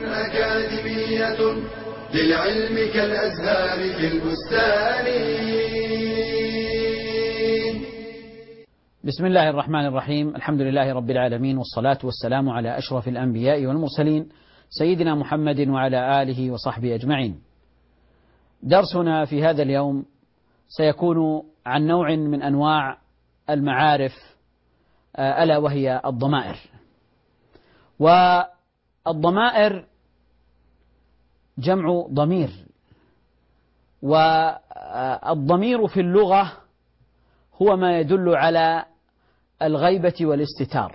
أكاديمية للعلم كالأزهار في البستان. بسم الله الرحمن الرحيم. الحمد لله رب العالمين، والصلاة والسلام على أشرف الأنبياء والمرسلين سيدنا محمد وعلى آله وصحبه أجمعين. درسنا في هذا اليوم سيكون عن نوع من أنواع المعارف، ألا وهي الضمائر. والضمائر جمع ضمير، والضمير في اللغة هو ما يدل على الغيبة والاستتار،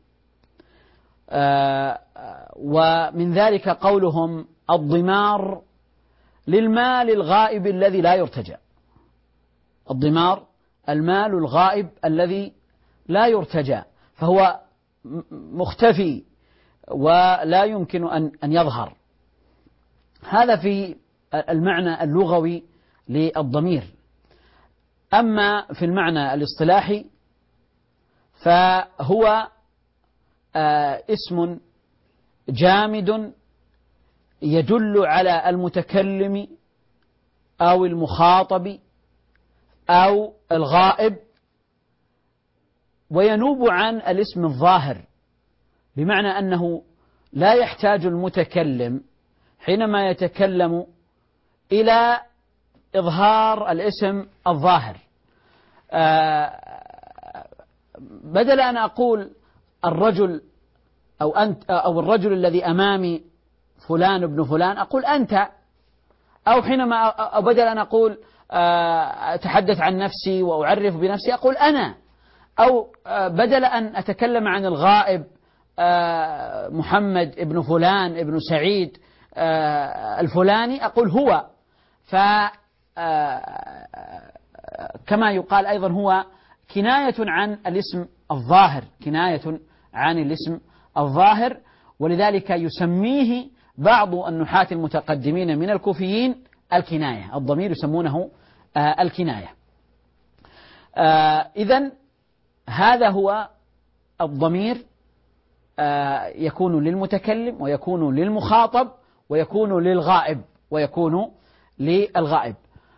ومن ذلك قولهم الضمار للمال الغائب الذي لا يرتجى. الضمار المال الغائب الذي لا يرتجى، فهو مختفي ولا يمكن أن يظهر. هذا في المعنى اللغوي للضمير. أما في المعنى الاصطلاحي فهو اسم جامد يدل على المتكلم أو المخاطب أو الغائب، وينوب عن الاسم الظاهر، بمعنى أنه لا يحتاج المتكلم حينما يتكلم إلى إظهار الاسم الظاهر. بدل أن أقول الرجل أو أنت أو الرجل الذي أمامي فلان ابن فلان، أقول أنت. أو حينما بدل أن أقول أتحدث عن نفسي وأعرف بنفسي، أقول أنا. أو بدل أن أتكلم عن الغائب محمد ابن فلان ابن سعيد الفلاني، أقول هو. كما يقال أيضا هو كناية عن الاسم الظاهر، كناية عن الاسم الظاهر، ولذلك يسميه بعض النحاة المتقدمين من الكوفيين الكناية. الضمير يسمونه الكناية. إذن هذا هو الضمير، يكون للمتكلم ويكون للمخاطب ويكون للغائب ويكون للغائب.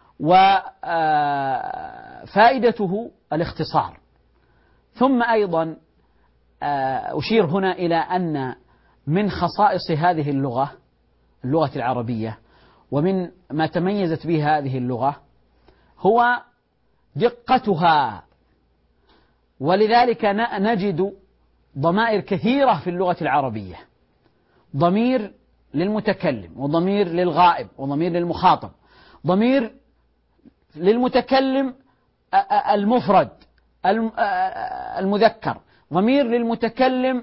وفائدته الاختصار. ثم أيضا أشير هنا إلى أن من خصائص هذه اللغة العربية، ومن ما تميزت به هذه اللغة، هو دقتها. ولذلك نجد ضمائر كثيرة في اللغة العربية، ضمير للمتكلم وضمير للغائب وضمير للمخاطب. ضمير للمتكلم المفرد المذكر، ضمير للمتكلم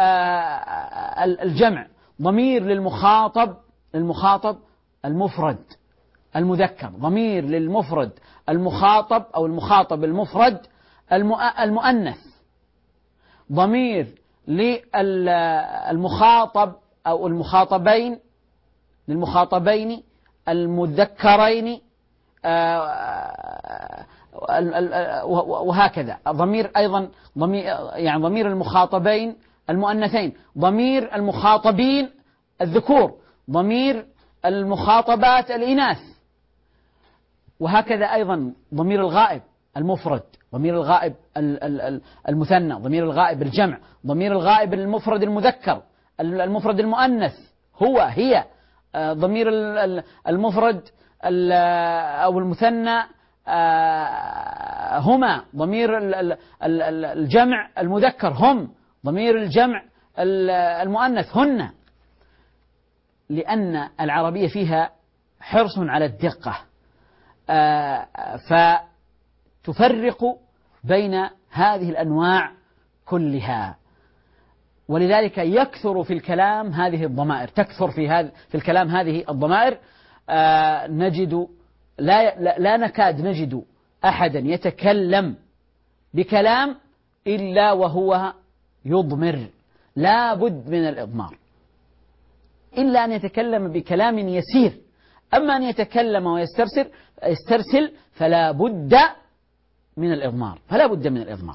الجمع، ضمير للمخاطب المفرد المذكر، ضمير للمفرد المخاطب أو المخاطب المفرد المؤنث، ضمير للمخاطب أو للمخاطبين المذكرين، وهكذا. ضمير أيضا ضمير المخاطبين المؤنثين، ضمير المخاطبين الذكور، ضمير المخاطبات الإناث، وهكذا أيضا ضمير الغائب المفرد، ضمير الغائب المثنى، ضمير الغائب الجمع، ضمير الغائب المفرد المذكر، المفرد المؤنث هو هي، ضمير المفرد أو المثنى هما، ضمير الجمع المذكر هم، ضمير الجمع المؤنث هن. لأن العربية فيها حرص على الدقة، فتفرق بين هذه الأنواع كلها. ولذلك يكثر في الكلام هذه الضمائر، تكثر في الكلام هذه الضمائر. نجد لا نكاد نجد أحدا يتكلم بكلام إلا وهو يضمر، لا بد من الإضمار، إلا أن يتكلم بكلام يسير. أما أن يتكلم ويسترسل فلا بد من الإضمار،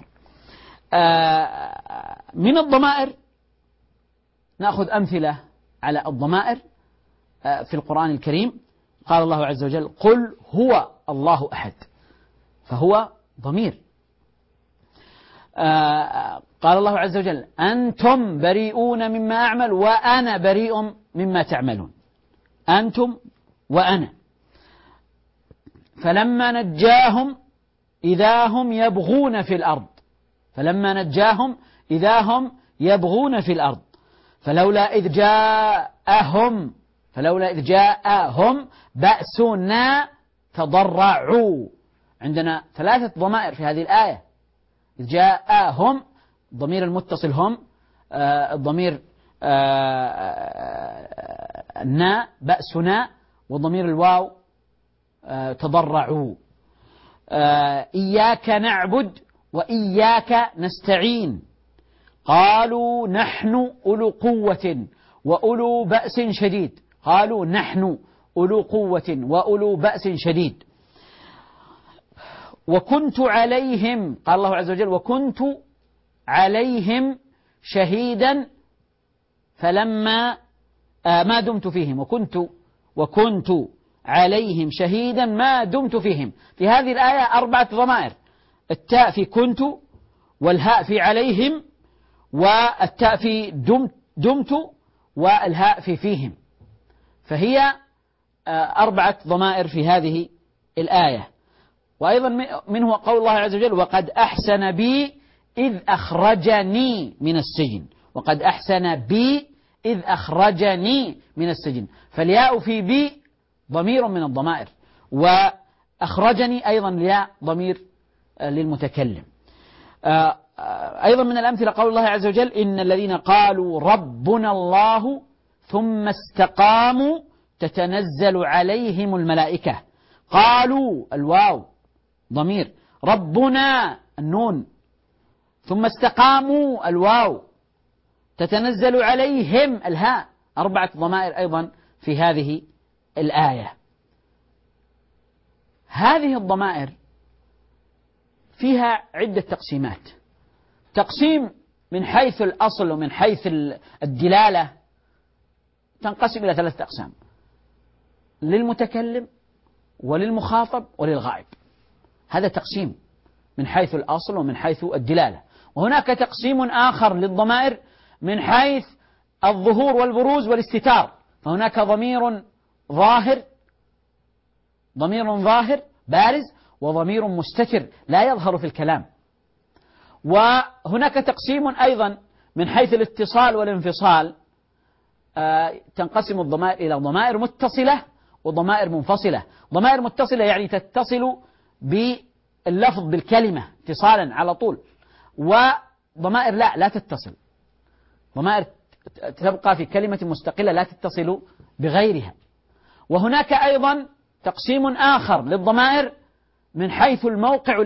من الضمائر نأخذ أمثلة على الضمائر في القرآن الكريم. قال الله عز وجل: قل هو الله أحد، فهو ضمير. قال الله عز وجل: أنتم بريئون مما أعمل وأنا بريء مما تعملون. أنتم وأنا. فلما نجاهم إذا هم يبغون في الأرض، فلما نجاهم إذا هم يبغون في الأرض. فلولا إذ جاءهم بأسنا تضرعوا. عندنا 3 ضمائر في هذه الآية. إذ جاءهم، الضمير المتصل هم، الضمير النا بأسنا، وضمير الواو تضرعوا. إياك نعبد وإياك نستعين. قالوا نحن أولو قوة وأولو بأس شديد. قالوا نحن أولو قوة وأولو بأس شديد. وكنت عليهم، قال الله عز وجل: وكنت عليهم شهيدا فلما ما دمت فيهم. وكنت عليهم شهيدا ما دمت فيهم. في هذه الآية 4 ضمائر: التاء في كنت، والهاء في عليهم، والتاء في دمت، والهاء في فيهم. فهي 4 ضمائر في هذه الآية. وأيضا منه قول الله عز وجل: وقد أحسن بي إذ أخرجني من السجن. وقد أحسن بي إذ أخرجني من السجن. فالياء في بي ضمير من الضمائر، وأخرجني أيضا الياء ضمير للمتكلم. أيضا من الأمثلة قول الله عز وجل: إن الذين قالوا ربنا الله ثم استقاموا تتنزل عليهم الملائكة. قالوا الواو ضمير، ربنا النون، ثم استقاموا الواو، تتنزل عليهم الهاء. 4 ضمائر أيضا في هذه الآية. هذه الضمائر فيها عدة تقسيمات. تقسيم من حيث الأصل ومن حيث الدلالة تنقسم إلى 3 أقسام: للمتكلم وللمخاطب وللغائب. هذا تقسيم من حيث الأصل ومن حيث الدلالة. وهناك تقسيم آخر للضمائر من حيث الظهور والبروز والاستتار. فهناك ضمير ظاهر بارز، وضمير مستتر لا يظهر في الكلام. وهناك تقسيم أيضا من حيث الاتصال والانفصال. تنقسم الضمائر إلى ضمائر متصلة وضمائر منفصلة. ضمائر متصلة يعني تتصل باللفظ بالكلمة اتصالا على طول، وضمائر لا تتصل. ضمائر تبقى في كلمة مستقلة لا تتصل بغيرها. وهناك أيضا تقسيم آخر للضمائر من حيث الموقع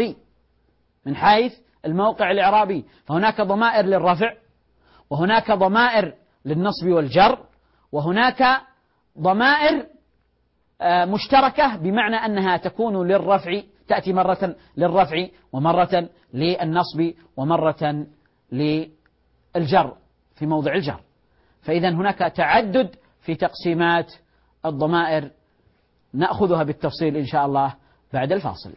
الإعرابي. فهناك ضمائر للرفع، وهناك ضمائر للنصب والجر، وهناك ضمائر مشتركة بمعنى أنها تكون للرفع، تأتي مرة للرفع ومرة للنصب ومرة للجر في موضع الجر. فإذا هناك تعدد في تقسيمات الضمائر، نأخذها بالتفصيل إن شاء الله بعد الفاصل.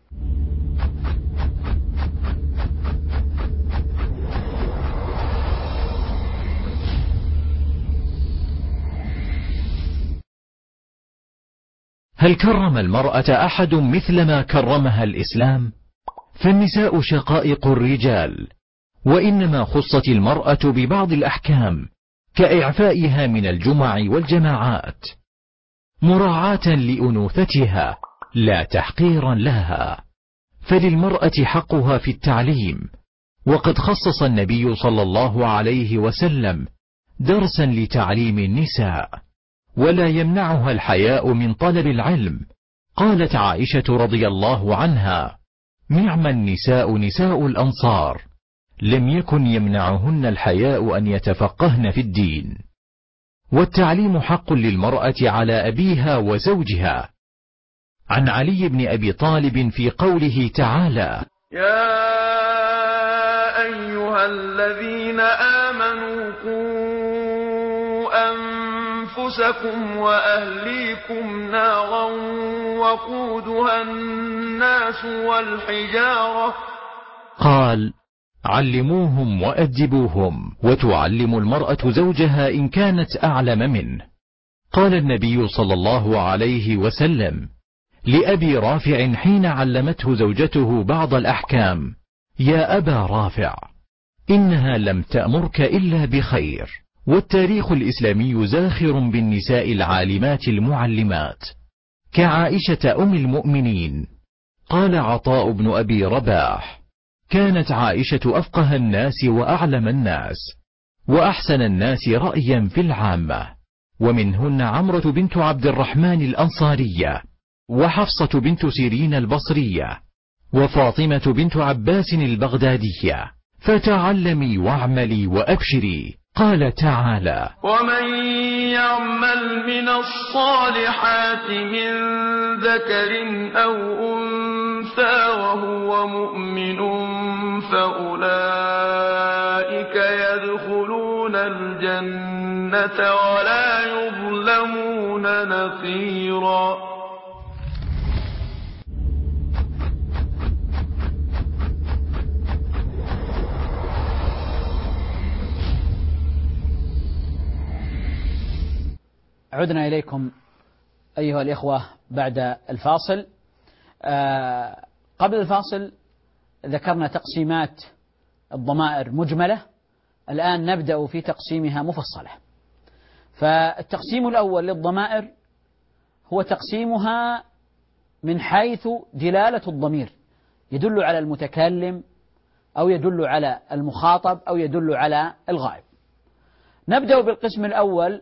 هل كرم المرأة أحد مثلما كرمها الإسلام؟ فالنساء شقائق الرجال، وإنما خصت المرأة ببعض الأحكام كإعفائها من الجمع والجماعات مراعاة لأنوثتها لا تحقيرا لها. فللمرأة حقها في التعليم، وقد خصص النبي صلى الله عليه وسلم درسا لتعليم النساء، ولا يمنعها الحياء من طلب العلم. قالت عائشة رضي الله عنها: نعم النساء نساء الأنصار، لم يكن يمنعهن الحياء أن يتفقهن في الدين. والتعليم حق للمرأة على أبيها وزوجها. عن علي بن أبي طالب في قوله تعالى: يا أيها الذين آمنوا قوا أنفسكم وأهليكم نارا وقودها الناس والحجارة. قال: علموهم وأدبوهم. وتعلم المرأة زوجها إن كانت أعلم منه. قال النبي صلى الله عليه وسلم لأبي رافع حين علمته زوجته بعض الأحكام: يا أبا رافع، إنها لم تأمرك إلا بخير. والتاريخ الإسلامي زاخر بالنساء العالمات المعلمات كعائشة أم المؤمنين. قال عطاء بن أبي رباح: كانت عائشة أفقه الناس وأعلم الناس وأحسن الناس رأيا في العامة، ومنهن عمرة بنت عبد الرحمن الأنصارية، وحفصة بنت سيرين البصرية، وفاطمة بنت عباس البغدادية. فتعلمي واعملي وأبشري. قال تعالى: ومن يعمل من الصالحات من ذكر أو أنثى وهو مؤمن فأولئك يدخلون الجنة ولا يظلمون نقيرا. عدنا إليكم أيها الإخوة بعد الفاصل. قبل الفاصل ذكرنا تقسيمات الضمائر مجملة، الآن نبدأ في تقسيمها مفصلة. فالتقسيم الأول للضمائر هو تقسيمها من حيث دلالة الضمير، يدل على المتكلم أو يدل على المخاطب أو يدل على الغائب. نبدأ بالقسم الأول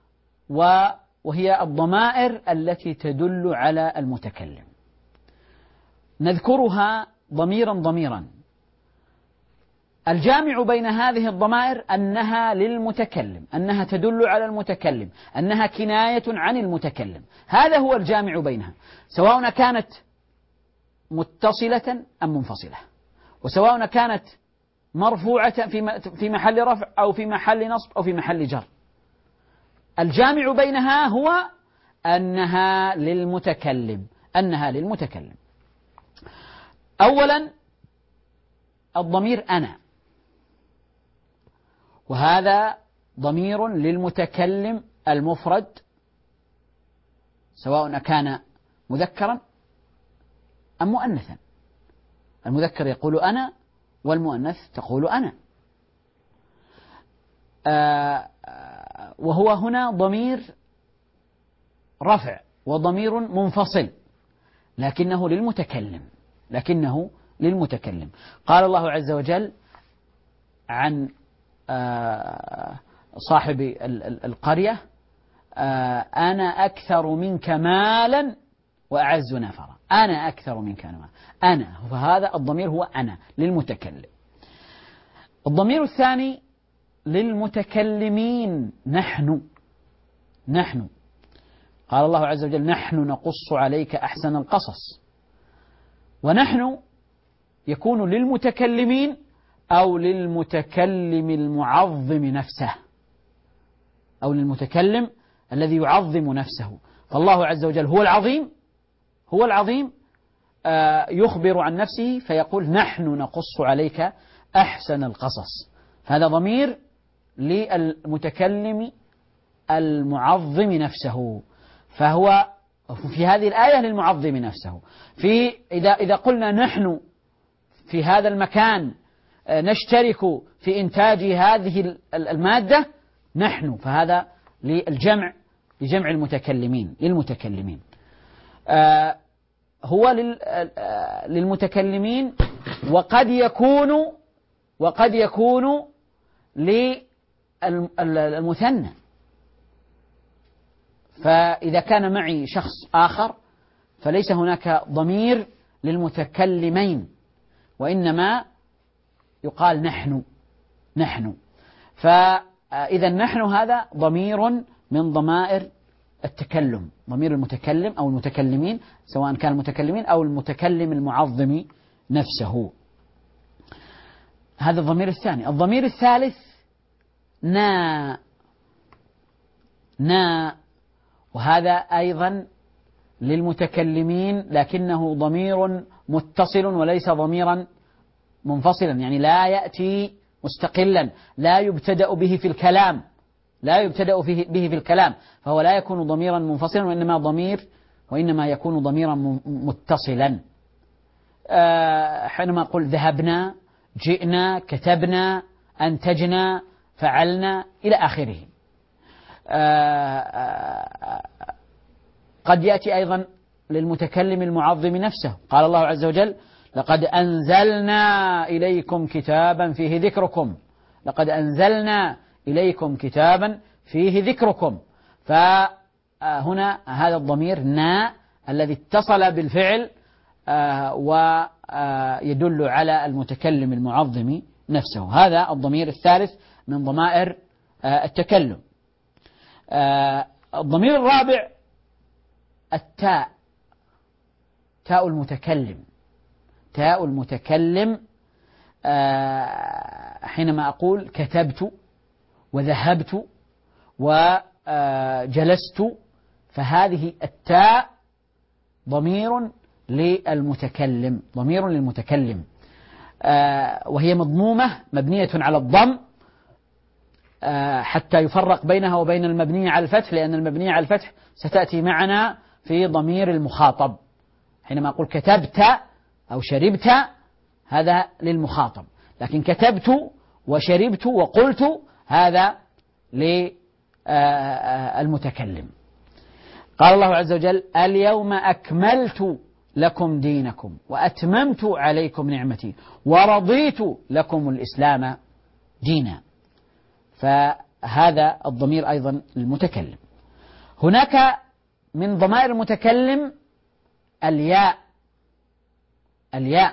وهي الضمائر التي تدل على المتكلم. نذكرها ضميرا ضميرا. الجامع بين هذه الضمائر أنها للمتكلم، أنها تدل على المتكلم، أنها كناية عن المتكلم. هذا هو الجامع بينها، سواء كانت متصلة أم منفصلة، وسواء كانت مرفوعة في محل رفع أو في محل نصب أو في محل جر. الجامع بينها هو أنها للمتكلم، أنها للمتكلم. أولا الضمير أنا، وهذا ضمير للمتكلم المفرد، سواء كان مذكرا أم مؤنثا. المذكر يقول أنا والمؤنث تقول أنا. وهو هنا ضمير رفع وضمير منفصل، لكنه للمتكلم. قال الله عز وجل عن صاحب القرية: أنا أكثر منك مالا وأعز نفرا. أنا أكثر منك مالا، أنا، فهذا الضمير هو أنا للمتكلم. الضمير الثاني للمتكلمين: نحن. قال الله عز وجل: نحن نقص عليك أحسن القصص. ونحن يكون للمتكلمين أو للمتكلم المعظم نفسه، أو للمتكلم الذي يعظم نفسه. فالله عز وجل هو العظيم يخبر عن نفسه فيقول: نحن نقص عليك أحسن القصص. هذا ضمير للمتكلم المعظم نفسه، فهو في هذه الآية للمعظم نفسه. إذا قلنا نحن في هذا المكان نشترك في إنتاج هذه المادة، نحن، فهذا لجمع للمتكلمين. هو للمتكلمين، وقد يكون للمثنى. فإذا كان معي شخص آخر فليس هناك ضمير للمتكلمين، وإنما يقال نحن. فإذا نحن هذا ضمير من ضمائر التكلم، ضمير المتكلم أو المتكلمين، سواء كان المتكلمين أو المتكلم المعظم نفسه. هذا الضمير الثاني. الضمير الثالث نا، وهذا أيضا للمتكلمين لكنه ضمير متصل وليس ضميرا منفصلا، يعني لا يأتي مستقلا، لا يبتدأ به في الكلام، لا يبتدأ به في الكلام، فهو لا يكون ضميرا منفصلا وإنما يكون ضميرا متصلا. حينما أقول ذهبنا، جئنا، كتبنا، أنتجنا، فعلنا إلى آخره. قد يأتي أيضا للمتكلم المعظم نفسه، قال الله عز وجل: لقد أنزلنا إليكم كتابا فيه ذكركم، لقد أنزلنا إليكم كتابا فيه ذكركم. فهنا هذا الضمير نا الذي اتصل بالفعل ويدل على المتكلم المعظم نفسه. هذا الضمير الثالث من ضمائر التكلم. الضمير الرابع التاء، تاء المتكلم. تاء المتكلم حينما أقول كتبت وذهبت وجلست، فهذه التاء ضمير للمتكلم، ضمير للمتكلم، وهي مضمومة مبنية على الضم حتى يفرق بينها وبين المبنية على الفتح، لأن المبنية على الفتح ستأتي معنا في ضمير المخاطب. حينما أقول كتبت أو شربت هذا للمخاطب، لكن كتبت وشربت وقلت هذا للمتكلم. قال الله عز وجل: اليوم أكملت لكم دينكم وأتممت عليكم نعمتي ورضيت لكم الإسلام دينا. فهذا الضمير أيضا للمتكلم. هناك من ضمائر المتكلم الياء. الياء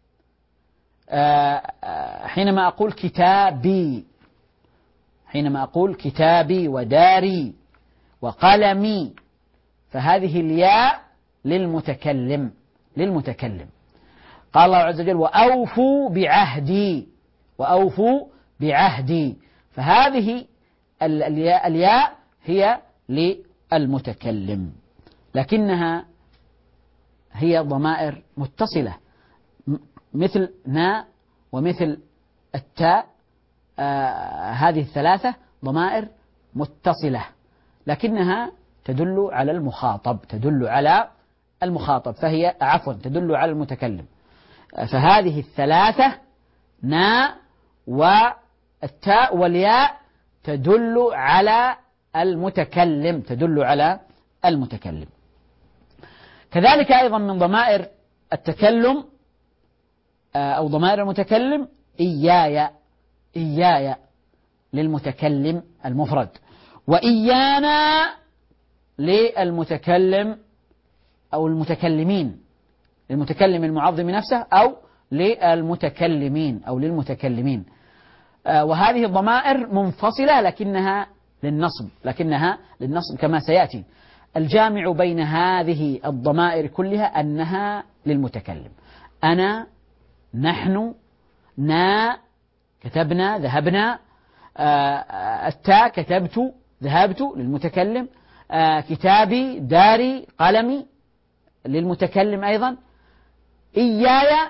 حينما أقول كتابي، حينما أقول كتابي وداري وقلمي، فهذه الياء للمتكلم، للمتكلم. قال الله عز وجل: وأوفوا بعهدي، وأوفوا بعهدي، فهذه الياء هي للمتكلم، لكنها هي ضمائر متصلة مثل نا ومثل التاء. هذه الثلاثة ضمائر متصلة لكنها تدل على المخاطب، تدل على المخاطب، فهي عفوا تدل على المتكلم. فهذه الثلاثة نا والتاء والياء تدل على المتكلم، تدل على المتكلم. كذلك أيضا من ضمائر التكلم أو ضمائر المتكلم إياي، إياي للمتكلم المفرد، وإيانا للمتكلم أو المتكلمين، للمتكلم المعظم نفسه أو للمتكلمين أو للمتكلمين. وهذه الضمائر منفصلة لكنها للنصب، لكنها للنصب كما سيأتي. الجامع بين هذه الضمائر كلها أنها للمتكلم. أنا، نحن، نا، كتبنا، ذهبنا، التاء كتبت، ذهبت للمتكلم، كتابي، داري، قلمي للمتكلم أيضا. إياي،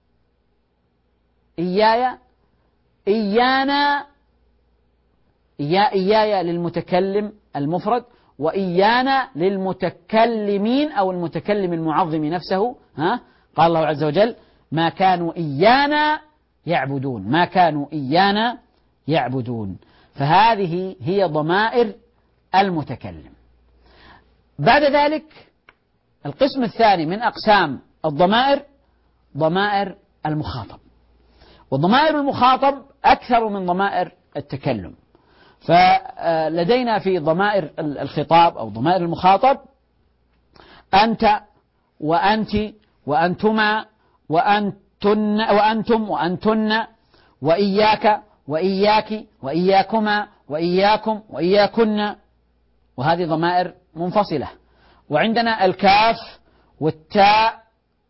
إياي، إيانا، إياي للمتكلم المفرد، وإيانا للمتكلمين أو المتكلم المعظم نفسه. قال الله عز وجل: ما كانوا إيانا يعبدون، ما كانوا إيانا يعبدون. فهذه هي ضمائر المتكلم. بعد ذلك القسم الثاني من أقسام الضمائر ضمائر المخاطب، وضمائر المخاطب أكثر من ضمائر التكلم. فلدينا في ضمائر الخطاب أو ضمائر المخاطب أنت وأنت وأنتما وأنتن وأنتم وأنتن، وإياك وإياك وإياكما وإياكم وإياكن، وهذه ضمائر منفصلة. وعندنا الكاف والتاء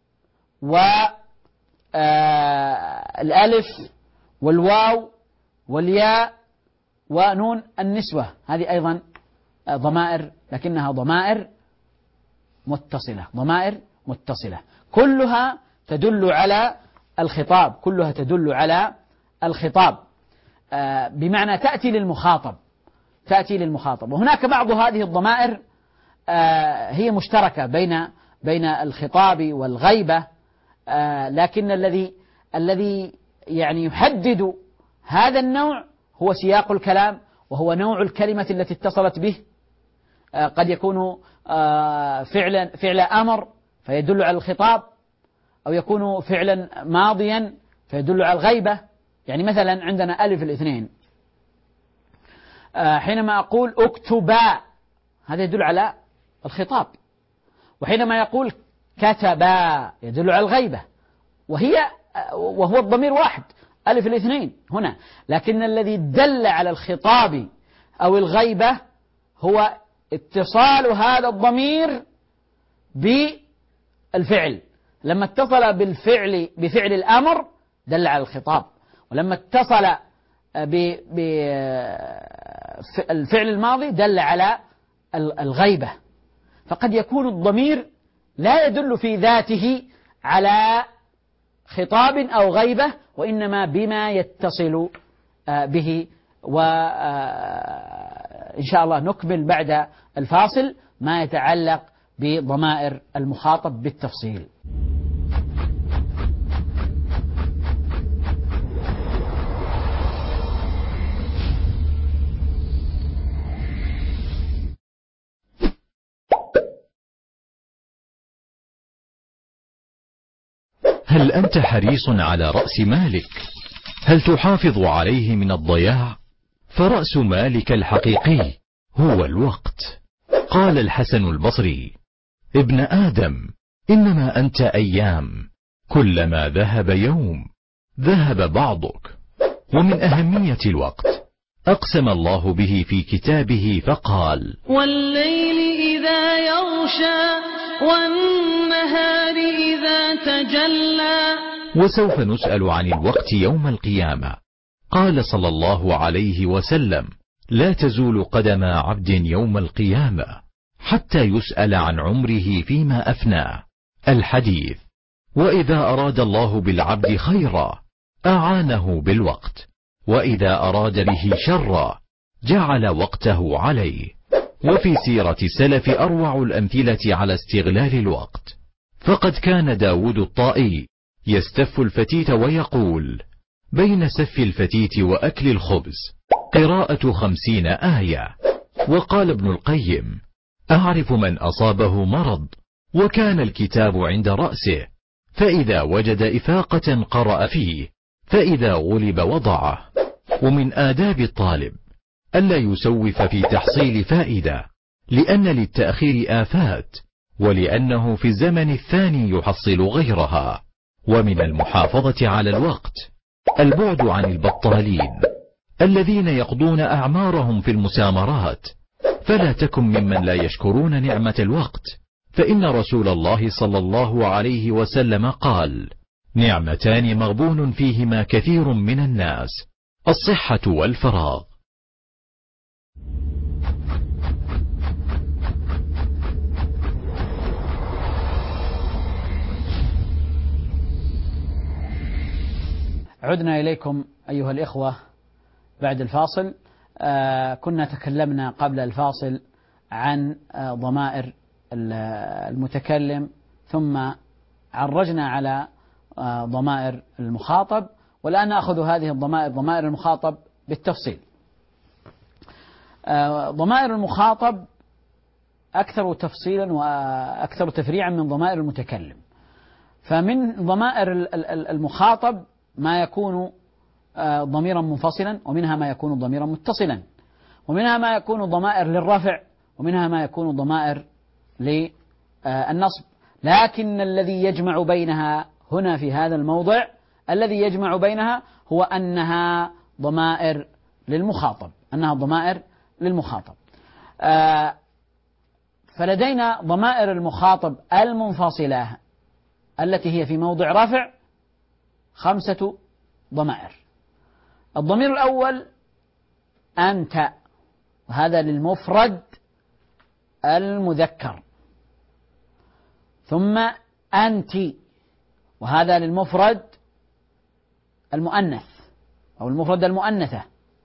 والألف والواو والياء ونون النسوة، هذه أيضا ضمائر، لكنها ضمائر متصلة، ضمائر متصلة كلها تدل على الخطاب، كلها تدل على الخطاب، بمعنى تأتي للمخاطب، تأتي للمخاطب. وهناك بعض هذه الضمائر هي مشتركة بين الخطاب والغيبة، لكن الذي يعني يحدد هذا النوع هو سياق الكلام، وهو نوع الكلمة التي اتصلت به. قد يكون فعل أمر فيدل على الخطاب، أو يكون فعلا ماضيا فيدل على الغيبة. يعني مثلا عندنا ألف الاثنين، حينما أقول اكتبا هذا يدل على الخطاب، وحينما يقول كتبا يدل على الغيبة، وهو الضمير واحد ألف الاثنين هنا، لكن الذي دل على الخطاب أو الغيبة هو اتصال هذا الضمير بالفعل. لما اتصل بفعل الأمر دل على الخطاب، ولما اتصل بالفعل الماضي دل على الغيبة. فقد يكون الضمير لا يدل في ذاته على خطاب أو غيبة، وإنما بما يتصل به. وإن شاء الله نكمل بعد الفاصل ما يتعلق بضمائر المخاطب بالتفصيل. هل أنت حريص على رأس مالك؟ هل تحافظ عليه من الضياع؟ فرأس مالك الحقيقي هو الوقت. قال الحسن البصري: ابن آدم، إنما أنت أيام، كلما ذهب يوم ذهب بعضك. ومن أهمية الوقت أقسم الله به في كتابه فقال: والليل إذا يغشى والنهار إذا تجلى. وسوف نسأل عن الوقت يوم القيامة. قال صلى الله عليه وسلم: لا تزول قدم عبد يوم القيامة حتى يسأل عن عمره فيما أفناه. الحديث. وإذا أراد الله بالعبد خيرا أعانه بالوقت، وإذا أراد به شرا جعل وقته عليه. وفي سيرة السلف أروع الأمثلة على استغلال الوقت، فقد كان داود الطائي يستف الفتيت ويقول: بين سف الفتيت وأكل الخبز قراءة 50 آية. وقال ابن القيم: أعرف من أصابه مرض وكان الكتاب عند رأسه، فإذا وجد إفاقة قرأ فيه، فإذا غلب وضعه. ومن آداب الطالب ألا يسوف في تحصيل فائدة، لأن للتأخير آفات، ولأنه في الزمن الثاني يحصل غيرها. ومن المحافظة على الوقت البعد عن البطالين الذين يقضون أعمارهم في المسامرات. فلا تكن ممن لا يشكرون نعمة الوقت، فإن رسول الله صلى الله عليه وسلم قال: نعمتان مغبون فيهما كثير من الناس، الصحة والفراغ. عدنا إليكم أيها الإخوة بعد الفاصل. كنا تكلمنا قبل الفاصل عن ضمائر المتكلم، ثم عرجنا على ضمائر المخاطب، والآن نأخذ هذه الضمائر، ضمائر المخاطب بالتفصيل. ضمائر المخاطب أكثر تفصيلا وأكثر تفريعا من ضمائر المتكلم. فمن ضمائر المخاطب ما يكون ضميرا منفصلا، ومنها ما يكون ضميرا متصلا، ومنها ما يكون ضمائر للرفع، ومنها ما يكون ضمائر للنصب. لكن الذي يجمع بينها هنا في هذا الموضع، الذي يجمع بينها هو أنها ضمائر للمخاطب، أنها ضمائر للمخاطب. فلدينا ضمائر المخاطب المنفصلة التي هي في موضع رفع 5 ضمائر. الضمير الأول أنت، وهذا للمفرد المذكر، ثم أنت، وهذا للمفرد المؤنث أو المفرد المؤنثة،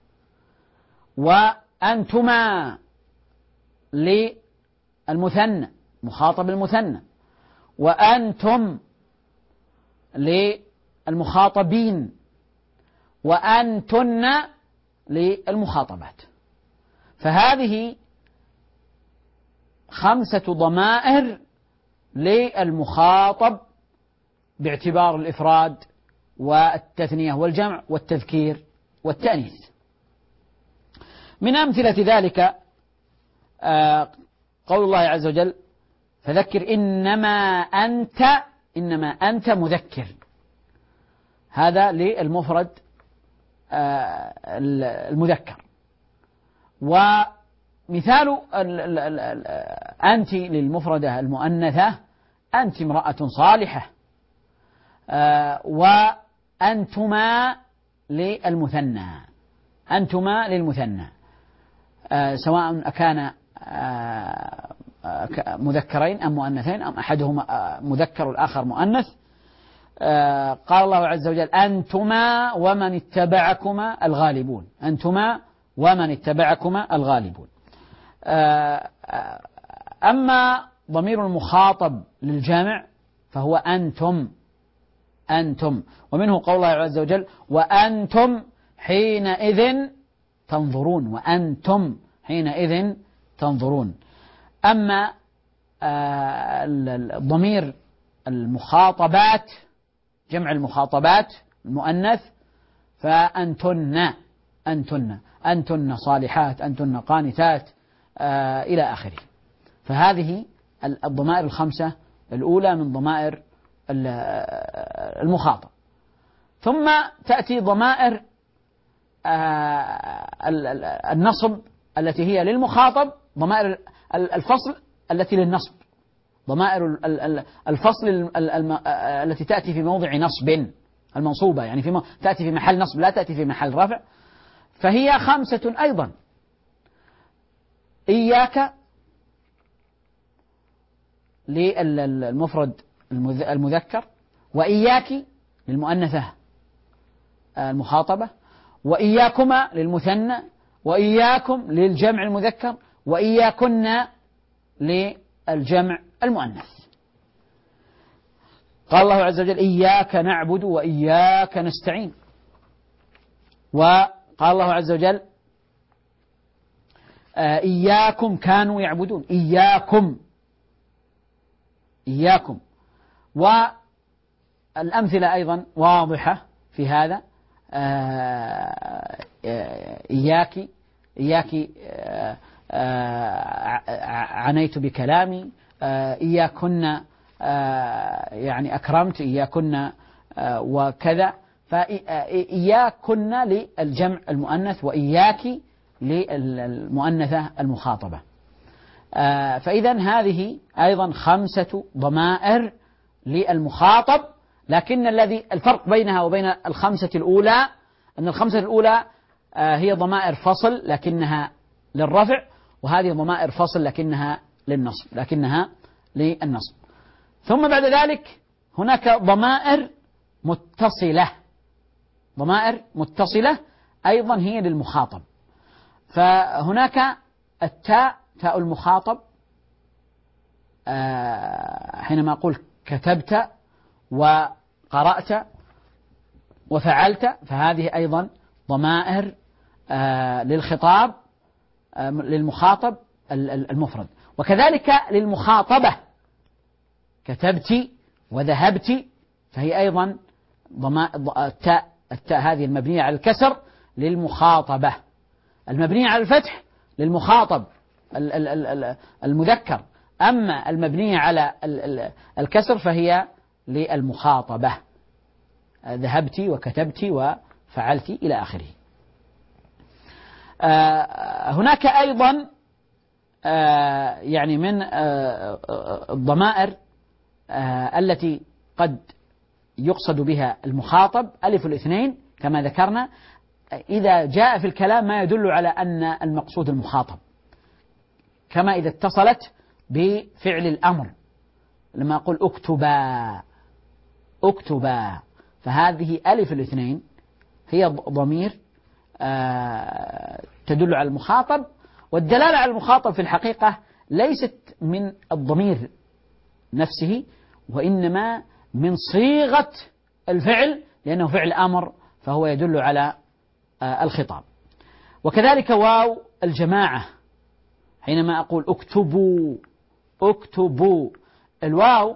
وأنتما للمثنى مخاطب المثنى، وأنتم للمخاطبين، وأنتن للمخاطبات. فهذه 5 ضمائر للمخاطب باعتبار الإفراد والتثنية والجمع والتذكير والتأنيث. من أمثلة ذلك قول الله عز وجل: فذكر إنما أنت مذكر. هذا للمفرد المذكر. ومثال أنت للمفردة المؤنثة: أنت امرأة صالحة. وأنتما للمثنى، أنتما للمثنى، سواء أكان مذكرين أم مؤنثين أم أحدهما مذكر والآخر مؤنث. قال الله عز وجل: أنتما ومن اتبعكما الغالبون، أنتما ومن اتبعكما الغالبون. أما ضمير المخاطب للجامع فهو أنتم، ومنه قول الله عز وجل: وأنتم حينئذ تنظرون، وأنتم حينئذ تنظرون. أما ضمير المخاطبات جمع المخاطبات المؤنث فأنتن صالحات، أنتن قانتات، إلى آخره. فهذه الضمائر 5 الأولى من ضمائر المخاطب. ثم تأتي ضمائر النصب التي هي للمخاطب، ضمائر الفصل التي للنصب، ضمائر الفصل التي تأتي في موضع نصب، المنصوبة يعني تأتي في محل نصب لا تأتي في محل رفع، فهي 5 أيضا: إياك للمفرد المذكر، وإياك للمؤنثة المخاطبة، وإياكما للمثنى، وإياكم للجمع المذكر، وإياكن للجمع المؤنث. قال الله عز وجل: إياك نعبد وإياك نستعين. وقال الله عز وجل: إياكم كانوا يعبدون، إياكم. والأمثلة أيضا واضحة في هذا: إياك عنيت بكلامي، إياكن يعني أكرمت، إياكن وكذا. فإياكن للجمع المؤنث، وإياك للمؤنثة المخاطبة. فإذا هذه أيضا 5 ضمائر للمخاطب، لكن الفرق بينها وبين 5 الأولى أن 5 الأولى هي ضمائر فصل لكنها للرفع، وهذه ضمائر فصل لكنها للنصب. ثم بعد ذلك هناك ضمائر متصلة أيضا هي للمخاطب. فهناك التاء، تاء المخاطب، حينما أقول كتبت وقرأت وفعلت، فهذه أيضا ضمائر للخطاب للمخاطب المفرد. وكذلك للمخاطبة، كتبت وذهبت، فهي أيضا التاء هذه المبنية على الكسر للمخاطبة، المبنية على الفتح للمخاطب المذكر، أما المبنية على الكسر فهي للمخاطبة، ذهبت وكتبت وفعلت إلى آخره. هناك أيضا يعني من الضمائر التي قد يقصد بها المخاطب ألف الاثنين كما ذكرنا، إذا جاء في الكلام ما يدل على أن المقصود المخاطب، كما إذا اتصلت بفعل الأمر، لما أقول اكتبا اكتبا، فهذه ألف الاثنين هي ضمير تدل على المخاطب، والدلالة على المخاطب في الحقيقة ليست من الضمير نفسه، وإنما من صيغة الفعل، لأنه فعل أمر فهو يدل على الخطاب. وكذلك واو الجماعة، حينما أقول اكتبوا اكتبوا، الواو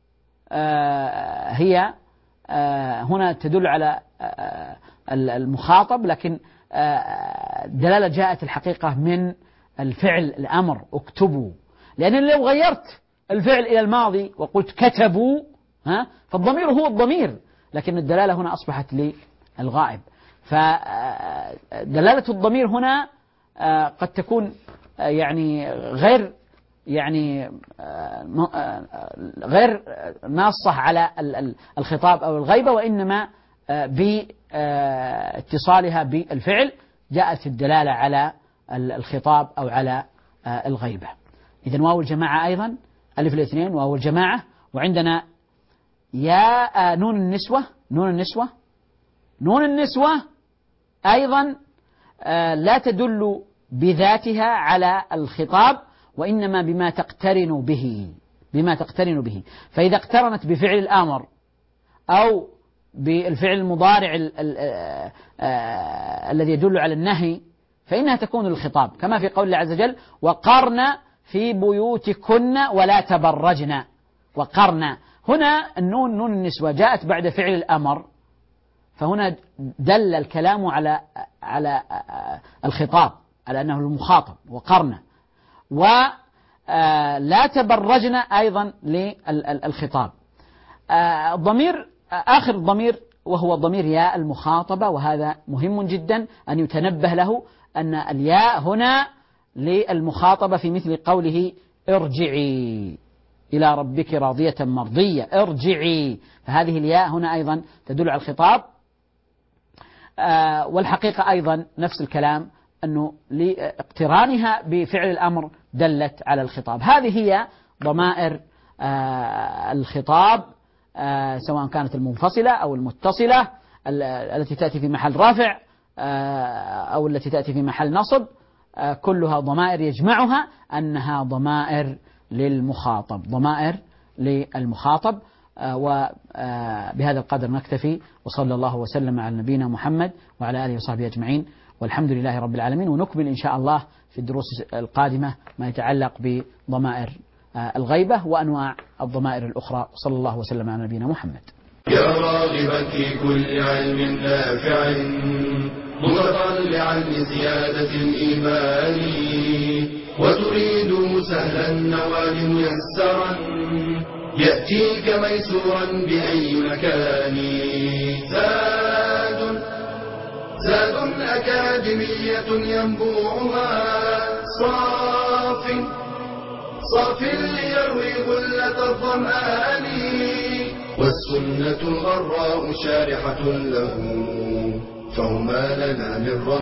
هي هنا تدل على المخاطب، لكن الدلالة جاءت الحقيقة من الفعل الأمر اكتبوا، لأن لو غيرت الفعل إلى الماضي وقلت كتبوا فالضمير هو الضمير، لكن الدلالة هنا أصبحت للغائب. فدلالة الضمير هنا قد تكون غير غير ناصة على الخطاب أو الغيبة، وإنما باتصالها بالفعل جاءت الدلالة على الخطاب أو على الغيبة. إذن واو الجماعة أيضا ألف الاثنين واو الجماعة. وعندنا يا نون النسوة، نون النسوة أيضا لا تدل بذاتها على الخطاب، وإنما بما تقترن به. فإذا اقترنت بفعل الأمر أو بالفعل المضارع الذي يدل على النهي فإنها تكون للخطاب، كما في قول الله عز وجل وقرن في بيوتكن ولا تبرجن. وقرن هنا النون نون النسوة جاءت بعد فعل الأمر، فهنا دل الكلام على الخطاب، على أنه المخاطب وقرن، ولا تبرجن أيضا للخطاب. الضمير آخر الضمير وهو ضمير ياء المخاطبة، وهذا مهم جدا أن يتنبه له، أن الياء هنا للمخاطبة في مثل قوله ارجعي إلى ربك راضية مرضية، ارجعي، فهذه الياء هنا أيضا تدل على الخطاب. والحقيقة أيضا نفس الكلام، أنه لاقترانها بفعل الأمر دلت على الخطاب. هذه هي ضمائر الخطاب، سواء كانت المنفصلة أو المتصلة، التي تأتي في محل رفع أو التي تأتي في محل نصب، كلها ضمائر يجمعها أنها ضمائر للمخاطب، ضمائر للمخاطب. وبهذا القدر نكتفي، وصلى الله وسلم على نبينا محمد وعلى آله وصحبه أجمعين، والحمد لله رب العالمين. ونكمل إن شاء الله في الدروس القادمة ما يتعلق بضمائر الغيبة وأنواع الضمائر الأخرى. صلى الله وسلم على نبينا محمد. يا راغبا في كل علم نافع متطلعا لزيادة الإيمان وتريد سهلا النوال ميسرا يأتيك ميسورا بأي مكان. زاد أكاديمية ينبوعها صاف ليروي غلة الظمآن والسنة الغراء شارحة له فهما لنا من